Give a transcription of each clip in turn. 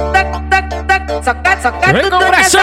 Vem com pressão.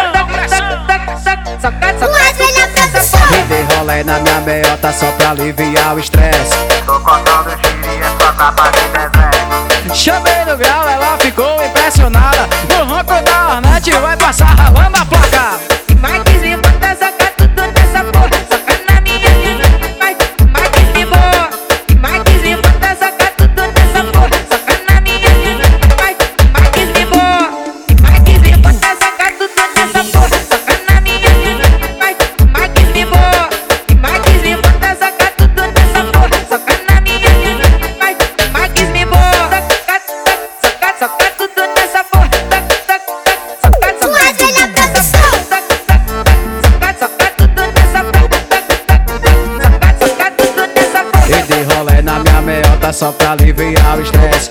Me dei rolê na minha meiota só pra aliviar o estresse. Tô cortando o giro e é só tapa de desenho. Chamei no grau, ela ficou impressionada. No ronco da Hornet vai passar ralando a placa. Marques me bota, soca tudo nessa porra. Soca na minha Marques me boa. Marques me bota, soca tudo nessa porra. Soca na minha Marques me boa. Marques me bota, soca tudo nessa porra. Soca na minha Marques me boa. Marques me bota, soca tudo nessa porra. Soca na minha Marques me boa. Soca tudo nessa porra. E dei rolê na minha meiota só pra aliviar o estresse.